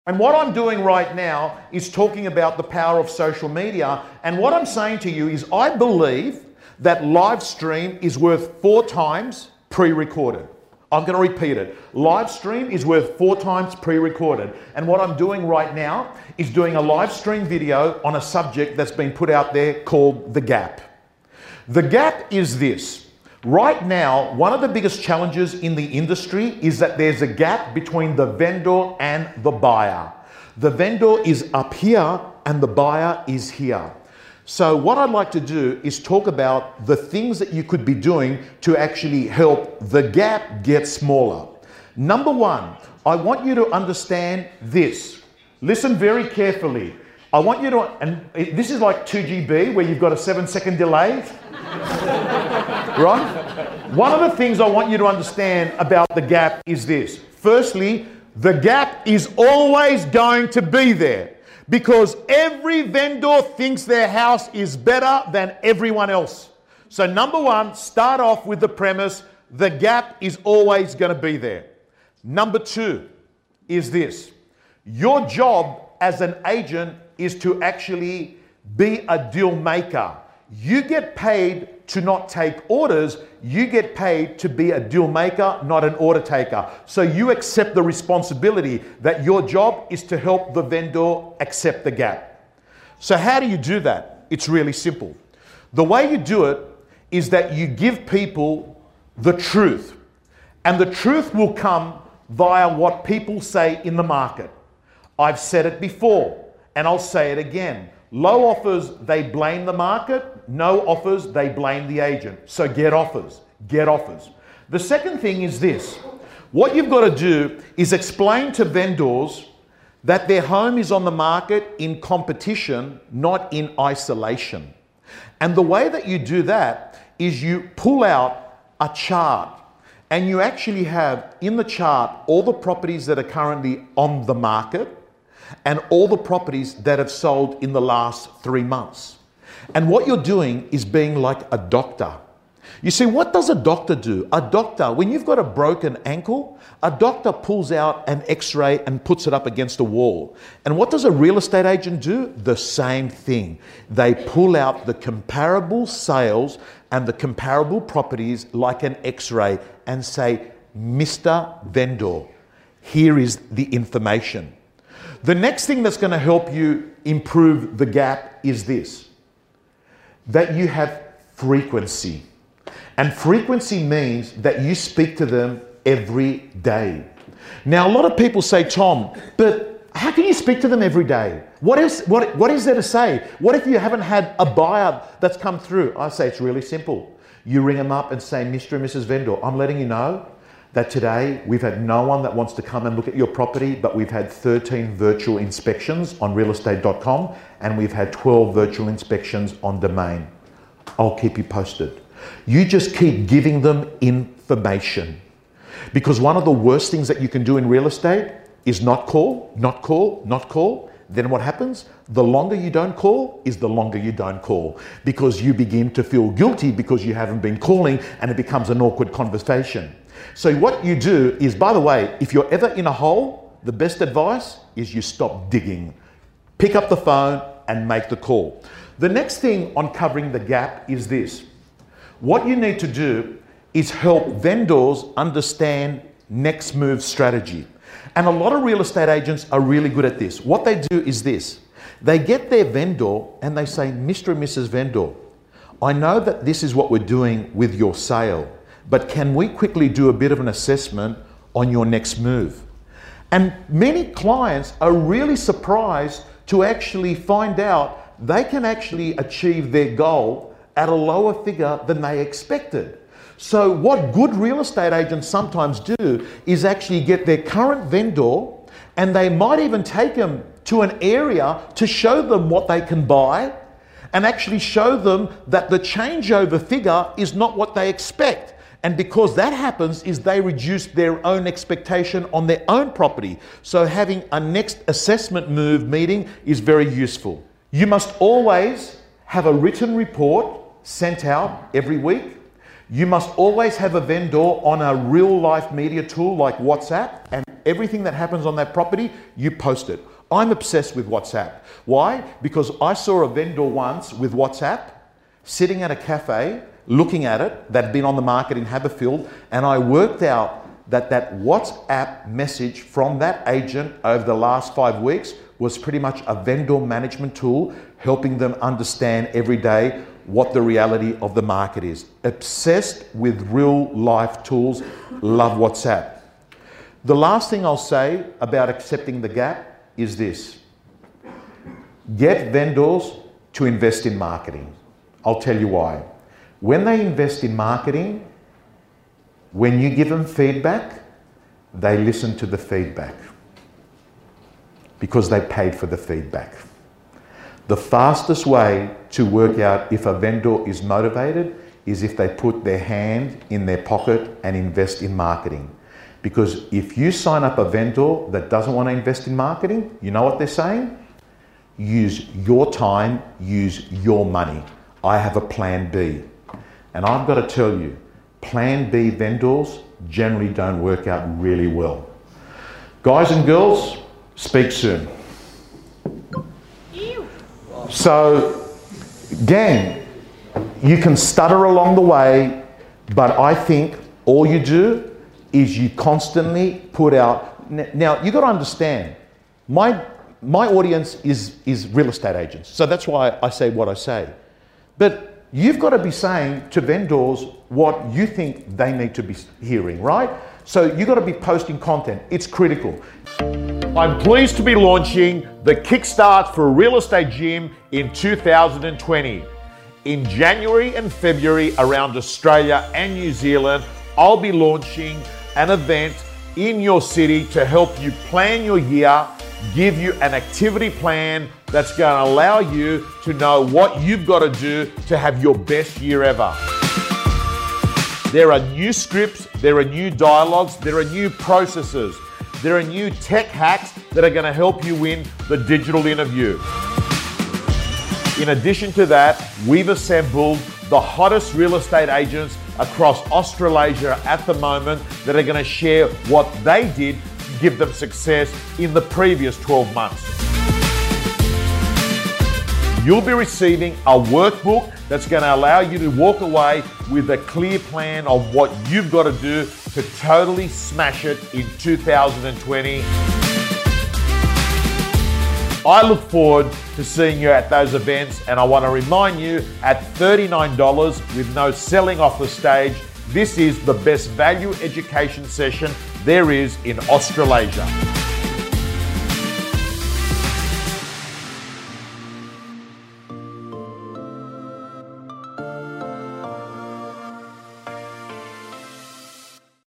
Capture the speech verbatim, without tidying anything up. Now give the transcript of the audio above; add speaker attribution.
Speaker 1: And what I'm doing right now is talking about the power of social media. And what I'm saying to you is I believe that live stream is worth four times pre-recorded. I'm going to repeat it. Live stream is worth four times pre-recorded. And what I'm doing right now is doing a live stream video on a subject that's been put out there called the gap. The gap is this. Right now, one of the biggest challenges in the industry is that there's a gap between the vendor and the buyer. The vendor is up here and the buyer is here. So what I'd like to do is talk about the things that you could be doing to actually help the gap get smaller. Number one, I want you to understand this. Listen very carefully. I want you to, and this is like two G B where you've got a seven second delay. Right? One of the things I want you to understand about the gap is this. Firstly, the gap is always going to be there because every vendor thinks their house is better than everyone else. So number one, start off with the premise, the gap is always going to be there. Number two is this. Your job as an agent is to actually be a deal maker. You get paid to not take orders, you get paid to be a deal maker, not an order taker. So you accept the responsibility that your job is to help the vendor accept the gap. So how do you do that? It's really simple. The way you do it is that you give people the truth. And the truth will come via what people say in the market. I've said it before, and I'll say it again. Low offers, they blame the market. No offers, they blame the agent. So get offers, get offers. The second thing is this. What you've got to do is explain to vendors that their home is on the market in competition, not in isolation. And the way that you do that is you pull out a chart and you actually have in the chart all the properties that are currently on the market and all the properties that have sold in the last three months. And what you're doing is being like a doctor. You see, what does a doctor do? A doctor, when you've got a broken ankle, a doctor pulls out an x-ray and puts it up against a wall. And what does a real estate agent do? The same thing. They pull out the comparable sales and the comparable properties like an x-ray and say, Mister Vendor, here is the information. The next thing that's going to help you improve the gap is this, that you have frequency. And frequency means that you speak to them every day. Now, a lot of people say, Tom, but how can you speak to them every day? What is, what, what is there to say? What if you haven't had a buyer that's come through? I say it's really simple. You ring them up and say, Mister and Missus Vendor, I'm letting you know that today we've had no one that wants to come and look at your property, but we've had thirteen virtual inspections on real estate dot com and we've had twelve virtual inspections on Domain. I'll keep you posted. You just keep giving them information. Because one of the worst things that you can do in real estate is not call, not call, not call. Then what happens? The longer you don't call is the longer you don't call because you begin to feel guilty because you haven't been calling and it becomes an awkward conversation. So what you do is, by the way, if you're ever in a hole, the best advice is you stop digging. Pick up the phone and make the call. The next thing on covering the gap is this. What you need to do is help vendors understand next move strategy. And a lot of real estate agents are really good at this. What they do is this. They get their vendor and they say, Mister and Missus Vendor, I know that this is what we're doing with your sale, but can we quickly do a bit of an assessment on your next move? And many clients are really surprised to actually find out they can actually achieve their goal at a lower figure than they expected. So what good real estate agents sometimes do is actually get their current vendor and they might even take them to an area to show them what they can buy and actually show them that the changeover figure is not what they expect. And because that happens is they reduce their own expectation on their own property. So having a next assessment move meeting is very useful. You must always have a written report sent out every week. You must always have a vendor on a real life media tool like WhatsApp and Everything that happens on that property, you post it. I'm obsessed with WhatsApp. Why? Because I saw a vendor once with WhatsApp sitting at a cafe, looking at it, that had been on the market in Haberfield, and I worked out that that WhatsApp message from that agent over the last five weeks was pretty much a vendor management tool, helping them understand every day what the reality of the market is. Obsessed with real life tools, love WhatsApp. The last thing I'll say about accepting the gap is this. Get vendors to invest in marketing. I'll tell you why. When they invest in marketing, when you give them feedback, they listen to the feedback because they paid for the feedback. The fastest way to work out if a vendor is motivated is if they put their hand in their pocket and invest in marketing. Because if you sign up a vendor that doesn't want to invest in marketing, you know what they're saying? Use your time, use your money. I have a plan B. And I've got to tell you, plan B vendors generally don't work out really well. Guys and girls, speak soon. Ew. So, gang, you can stutter along the way, but I think all you do is you constantly put out. Now, you got to understand, my, my audience is, is real estate agents. So that's why I say what I say. But you've got to be saying to vendors what you think they need to be hearing, right? So you've got to be posting content. It's critical. I'm pleased to be launching the Kickstart for Real Estate Gym in two thousand twenty. In January and February around Australia and New Zealand, I'll be launching an event in your city to help you plan your year, give you an activity plan that's going to allow you to know what you've got to do to have your best year ever. There are new scripts, there are new dialogues, there are new processes, there are new tech hacks that are going to help you win the digital interview. In addition to that, we've assembled the hottest real estate agents across Australasia at the moment that are going to share what they did to give them success in the previous twelve months. You'll be receiving a workbook that's going to allow you to walk away with a clear plan of what you've got to do to totally smash it in two thousand twenty. I look forward to seeing you at those events, and I want to remind you, at thirty-nine dollars with no selling off the stage, this is the best value education session there is in Australasia.